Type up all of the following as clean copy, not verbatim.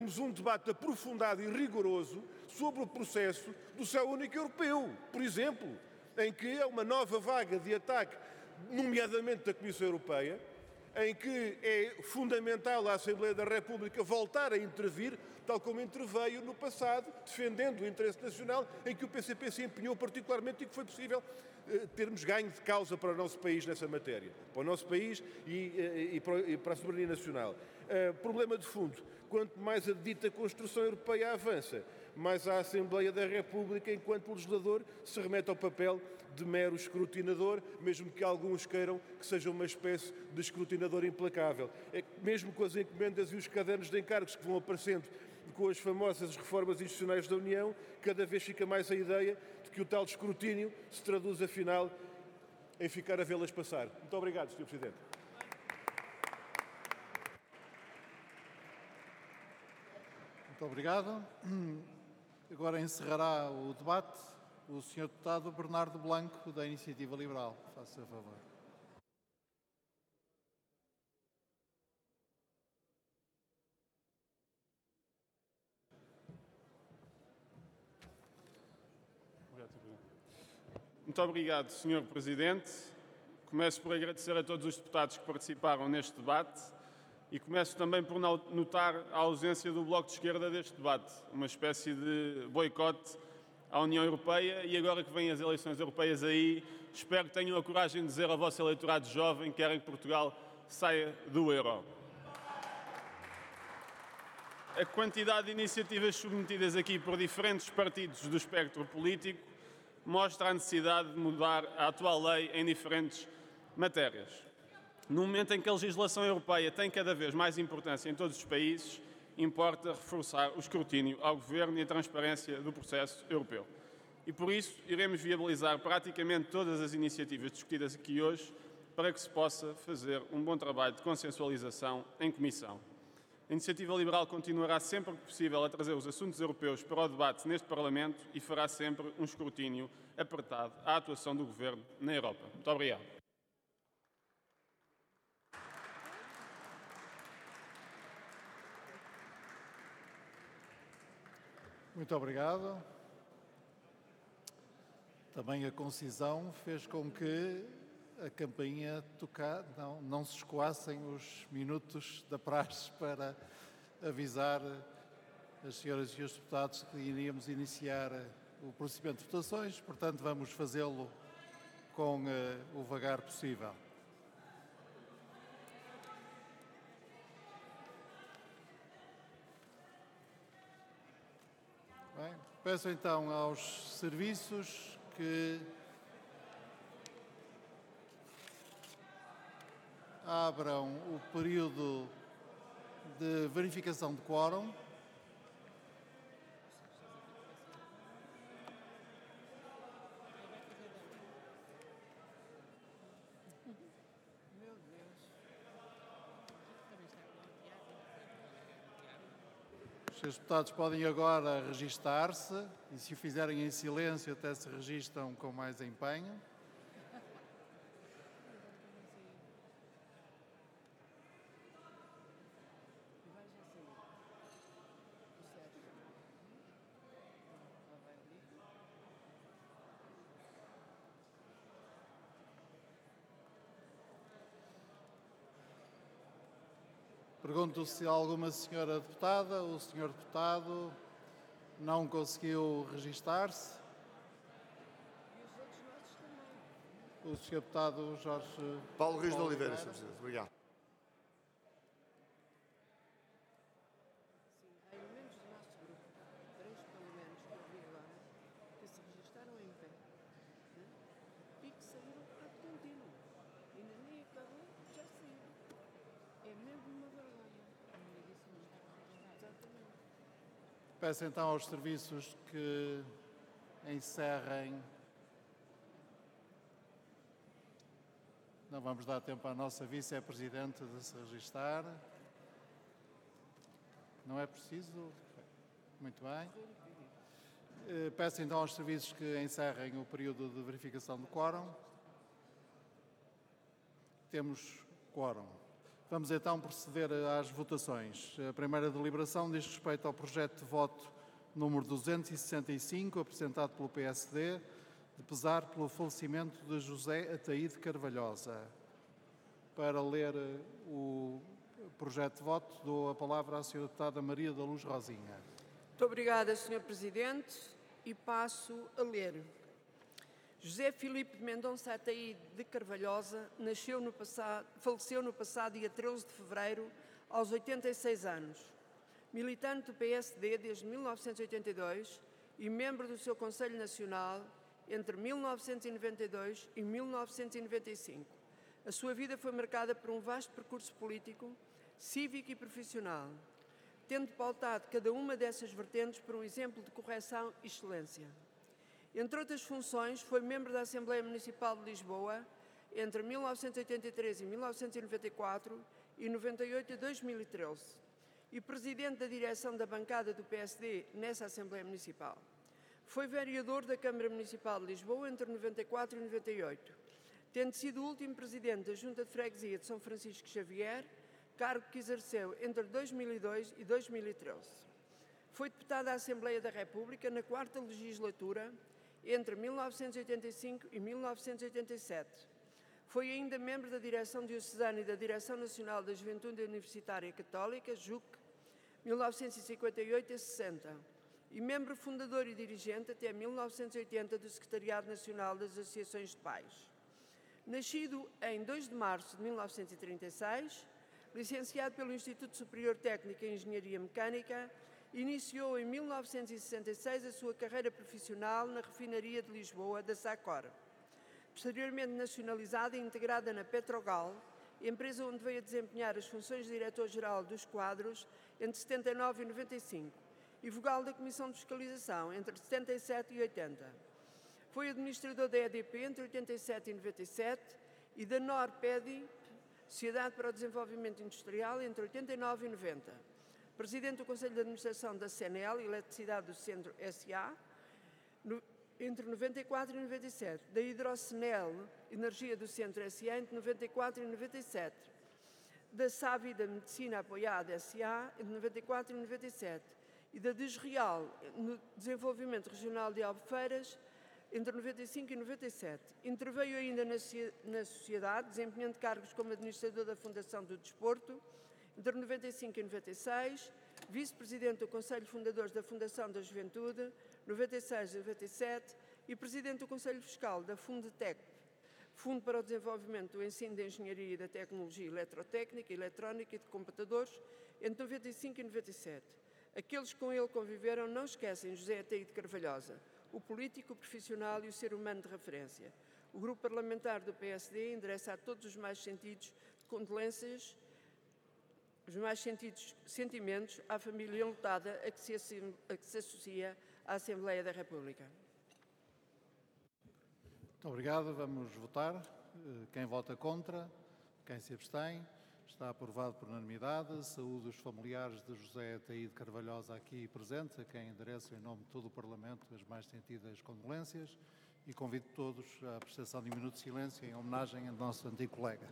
Temos um debate aprofundado e rigoroso sobre o processo do céu único europeu, por exemplo, em que é uma nova vaga de ataque, nomeadamente da Comissão Europeia, em que é fundamental a Assembleia da República voltar a intervir, tal como interveio no passado, defendendo o interesse nacional, em que o PCP se empenhou particularmente e que foi possível termos ganho de causa para o nosso país nessa matéria, para o nosso país e para a soberania nacional. Problema de fundo: quanto mais a dita construção europeia avança, mais a Assembleia da República, enquanto legislador, se remete ao papel de mero escrutinador, mesmo que alguns queiram que seja uma espécie de escrutinador implacável. Mesmo com as encomendas e os cadernos de encargos que vão aparecendo com as famosas reformas institucionais da União, cada vez fica mais a ideia de que o tal escrutínio se traduz, afinal, em ficar a vê-las passar. Muito obrigado, Sr. Presidente. Muito obrigado. Agora encerrará o debate o Sr. Deputado Bernardo Blanco, da Iniciativa Liberal. Faça favor. Muito obrigado, Sr. Presidente. Começo por agradecer a todos os deputados que participaram neste debate e começo também por notar a ausência do Bloco de Esquerda deste debate, uma espécie de boicote à União Europeia, e agora que vêm as eleições europeias aí, espero que tenham a coragem de dizer ao vosso eleitorado jovem que querem que Portugal saia do euro. A quantidade de iniciativas submetidas aqui por diferentes partidos do espectro político mostra a necessidade de mudar a atual lei em diferentes matérias. No momento em que a legislação europeia tem cada vez mais importância em todos os países, importa reforçar o escrutínio ao Governo e a transparência do processo europeu. E por isso iremos viabilizar praticamente todas as iniciativas discutidas aqui hoje para que se possa fazer um bom trabalho de consensualização em Comissão. A Iniciativa Liberal continuará sempre que possível a trazer os assuntos europeus para o debate neste Parlamento e fará sempre um escrutínio apertado à atuação do Governo na Europa. Muito obrigado. Muito obrigado. Também a concisão fez com que a campainha não se escoassem os minutos da praxe para avisar as senhoras e os deputados que iríamos iniciar o procedimento de votações, portanto vamos fazê-lo com o vagar possível. Bem, peço então aos serviços que abram o período de verificação de quórum. Os senhores deputados podem agora registar-se e, se o fizerem em silêncio, até se registram com mais empenho. Pergunto se alguma senhora deputada ou senhor deputado não conseguiu registar-se. O senhor deputado Jorge Paulo Rios de Oliveira, Sr. Presidente. Obrigado. Sim, há elementos do nosso grupo, 3 pelo menos, que eu vi agora, que se registaram em pé, né? E que saíram para contínuo. Ainda nem acabou, já saíram. É mesmo uma vergonha. Exatamente. Peço então aos serviços que encerrem. Não vamos dar tempo à nossa vice-presidente de se registar. Não é preciso? Muito bem. Peço então aos serviços que encerrem o período de verificação do quórum. Temos quórum. Vamos então proceder às votações. A primeira deliberação diz respeito ao projeto de voto número 265, apresentado pelo PSD, de pesar pelo falecimento de José Ataíde Carvalhosa. Para ler o projeto de voto, dou a palavra à Sra. Deputada Maria da Luz Rosinha. Muito obrigada, Sr. Presidente, e passo a ler. José Filipe Mendonça Ataíde de Carvalhosa faleceu no passado dia 13 de fevereiro, aos 86 anos. Militante do PSD desde 1982 e membro do seu Conselho Nacional entre 1992 e 1995. A sua vida foi marcada por um vasto percurso político, cívico e profissional, tendo pautado cada uma dessas vertentes por um exemplo de correção e excelência. Entre outras funções, foi membro da Assembleia Municipal de Lisboa entre 1983 e 1994 e 98 e 2013 e presidente da direção da bancada do PSD nessa Assembleia Municipal. Foi vereador da Câmara Municipal de Lisboa entre 94 e 98, tendo sido o último presidente da Junta de Freguesia de São Francisco Xavier, cargo que exerceu entre 2002 e 2013. Foi deputado à Assembleia da República na 4ª legislatura, entre 1985 e 1987. Foi ainda membro da Direção Diocesana e da Direção Nacional da Juventude Universitária Católica, JUC, 1958 a 60, e membro fundador e dirigente até 1980 do Secretariado Nacional das Associações de Pais. Nascido em 2 de março de 1936, licenciado pelo Instituto Superior Técnico em Engenharia Mecânica, iniciou em 1966 a sua carreira profissional na refinaria de Lisboa da Sacor. Posteriormente nacionalizada e integrada na Petrogal, empresa onde veio a desempenhar as funções de diretor-geral dos quadros entre 79 e 95 e vogal da Comissão de Fiscalização entre 77 e 80. Foi administrador da EDP entre 87 e 97 e da Norpedi, Sociedade para o Desenvolvimento Industrial, entre 89 e 90. Presidente do Conselho de Administração da CNL, Eletricidade do Centro S.A., entre 94 e 97, da Hidrocenel, Energia do Centro S.A., entre 94 e 97, da Savi da Medicina Apoiada S.A., entre 94 e 97, e da Desreal, no Desenvolvimento Regional de Albufeiras, entre 95 e 97. Interveio ainda na sociedade, desempenhando cargos como administrador da Fundação do Desporto, entre 95 e 96, vice-presidente do Conselho Fundadores da Fundação da Juventude, 96 e 97, e presidente do Conselho Fiscal da Fundetec, Fundo para o Desenvolvimento do Ensino de Engenharia e da Tecnologia Eletrotécnica, Eletrónica e de Computadores, entre 95 e 97. Aqueles que com ele conviveram não esquecem José Ataíde Carvalhosa, o político, o profissional e o ser humano de referência. O grupo parlamentar do PSD endereça a todos os mais sentidos condolências, os mais sentidos sentimentos à família enlutada a que se associa à Assembleia da República. Muito obrigado. Vamos votar. Quem vota contra? Quem se abstém? Está aprovado por unanimidade. Saúdo os familiares de José Ataíde Carvalhosa aqui presentes, a quem endereço em nome de todo o Parlamento as mais sentidas condolências e convido todos à prestação de um minuto de silêncio em homenagem ao nosso antigo colega.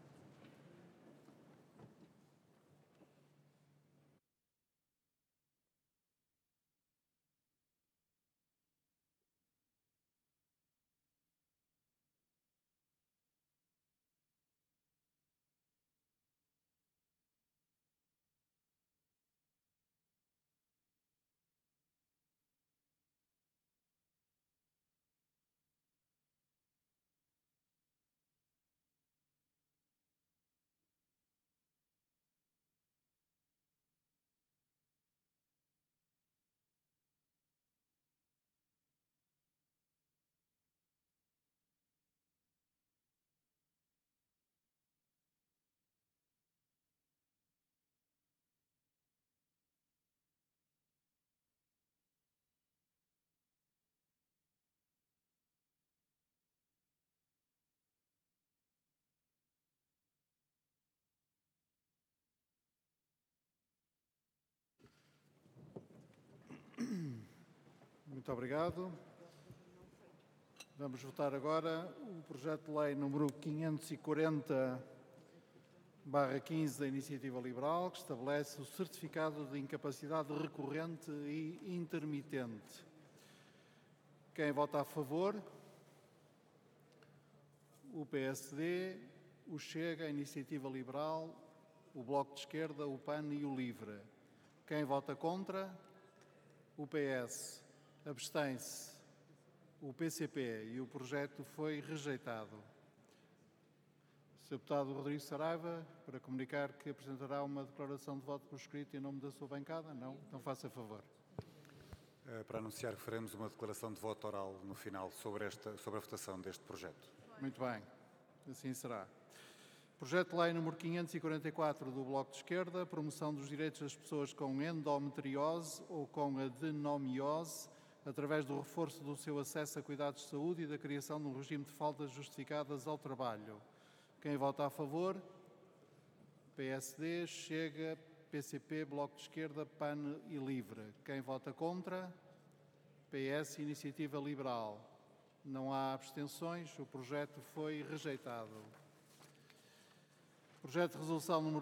Muito obrigado. Vamos votar agora o projeto de lei número 540/2020, /15 da Iniciativa Liberal, que estabelece o certificado de incapacidade recorrente e intermitente. Quem vota a favor? O PSD, o Chega, a Iniciativa Liberal, o Bloco de Esquerda, o PAN e o LIVRE. Quem vota contra? O PS. Abstém-se o PCP e o projeto foi rejeitado. Sr. Deputado Rodrigues Saraiva, para comunicar que apresentará uma declaração de voto por escrito em nome da sua bancada? Não? Então faça favor. Para anunciar que faremos uma declaração de voto oral no final sobre a votação deste projeto. Muito bem, assim será. Projeto de Lei número 544 do Bloco de Esquerda, promoção dos direitos das pessoas com endometriose ou com adenomiose, através do reforço do seu acesso a cuidados de saúde e da criação de um regime de faltas justificadas ao trabalho. Quem vota a favor? PSD, Chega, PCP, Bloco de Esquerda, PAN e LIVRE. Quem vota contra? PS, Iniciativa Liberal. Não há abstenções, o projeto foi rejeitado. Projeto de resolução número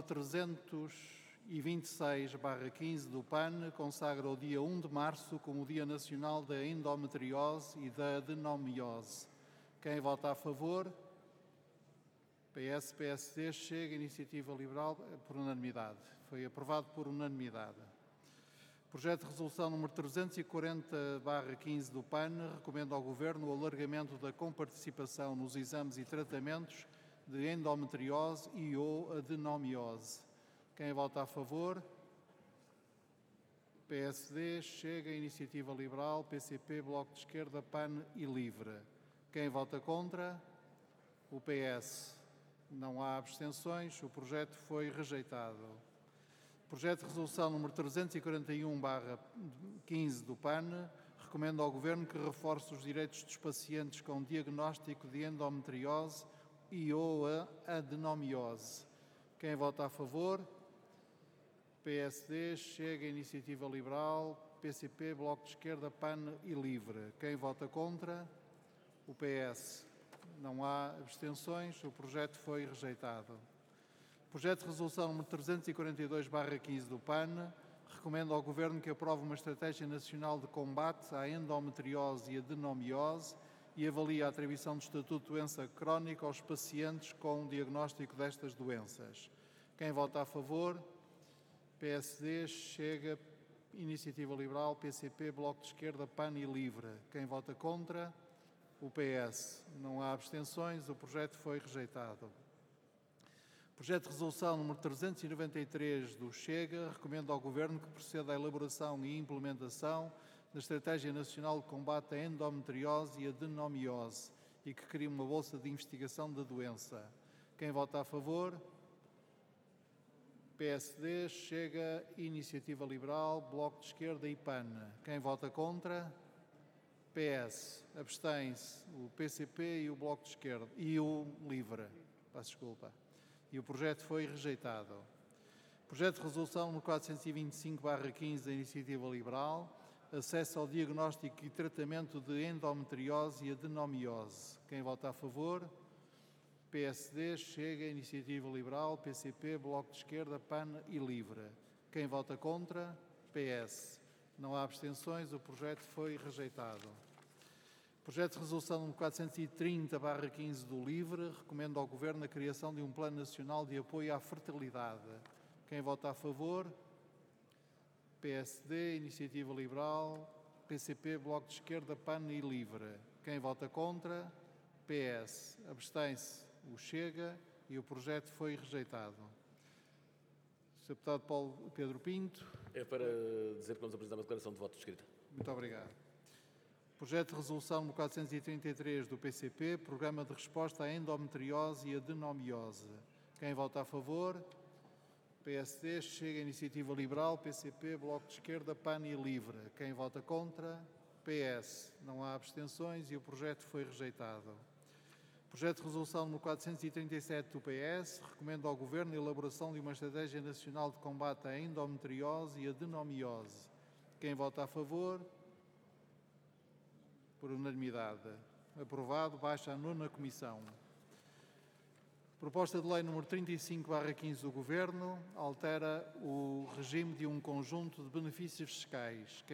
326/15 do PAN consagra o dia 1 de março como o Dia Nacional da Endometriose e da Adenomiose. Quem vota a favor? PS, PSD, Chega, Iniciativa Liberal, por unanimidade. Foi aprovado por unanimidade. Projeto de resolução número 340/15 do PAN recomenda ao Governo o alargamento da comparticipação nos exames e tratamentos de endometriose e ou adenomiose. Quem vota a favor? PSD, Chega, Iniciativa Liberal, PCP, Bloco de Esquerda, PAN e LIVRE. Quem vota contra? O PS. Não há abstenções, o projeto foi rejeitado. Projeto de resolução número 341/15 do PAN recomenda ao Governo que reforce os direitos dos pacientes com diagnóstico de endometriose e ou adenomiose. Quem vota a favor? PSD, Chega, Iniciativa Liberal, PCP, Bloco de Esquerda, PAN e LIVRE. Quem vota contra? O PS. Não há abstenções, o projeto foi rejeitado. Projeto de resolução número 342/15 do PAN recomenda ao Governo que aprove uma estratégia nacional de combate à endometriose e adenomiose e avalie a atribuição do estatuto de doença crónica aos pacientes com um diagnóstico destas doenças. Quem vota a favor? PSD, Chega, Iniciativa Liberal, PCP, Bloco de Esquerda, PAN e LIVRE. Quem vota contra? O PS. Não há abstenções, o projeto foi rejeitado. Projeto de resolução número 393 do Chega recomenda ao Governo que proceda à elaboração e implementação da Estratégia Nacional de Combate à Endometriose e Adenomiose e que crie uma bolsa de investigação da doença. Quem vota a favor? PSD, Chega, Iniciativa Liberal, Bloco de Esquerda e PAN. Quem vota contra? PS. Abstém-se o PCP e o Bloco de Esquerda e o LIVRE. Peço desculpa. E o projeto foi rejeitado. Projeto de resolução número 425/15 da Iniciativa Liberal, acesso ao diagnóstico e tratamento de endometriose e adenomiose. Quem vota a favor? PSD, Chega, Iniciativa Liberal, PCP, Bloco de Esquerda, PAN e LIVRE. Quem vota contra? PS. Não há abstenções, o projeto foi rejeitado. Projeto de resolução número 430/15 do LIVRE recomenda ao Governo a criação de um Plano Nacional de Apoio à Fertilidade. Quem vota a favor? PSD, Iniciativa Liberal, PCP, Bloco de Esquerda, PAN e LIVRE. Quem vota contra? PS. Abstém-se o Chega e o projeto foi rejeitado. Sr. Deputado Paulo Pedro Pinto. É para dizer que vamos apresentar uma declaração de voto escrita. Muito obrigado. Projeto de resolução número 433 do PCP, Programa de Resposta à Endometriose e Adenomiose. Quem vota a favor? PSD, Chega, Iniciativa Liberal, PCP, Bloco de Esquerda, PAN e LIVRE. Quem vota contra? PS. Não há abstenções e o projeto foi rejeitado. Projeto de resolução número 437 do PS recomenda ao Governo a elaboração de uma estratégia nacional de combate à endometriose e adenomiose. Quem vota a favor? Por unanimidade. Aprovado. Baixa a 9ª Comissão. Proposta de lei número 35/15 do Governo altera o regime de um conjunto de benefícios fiscais.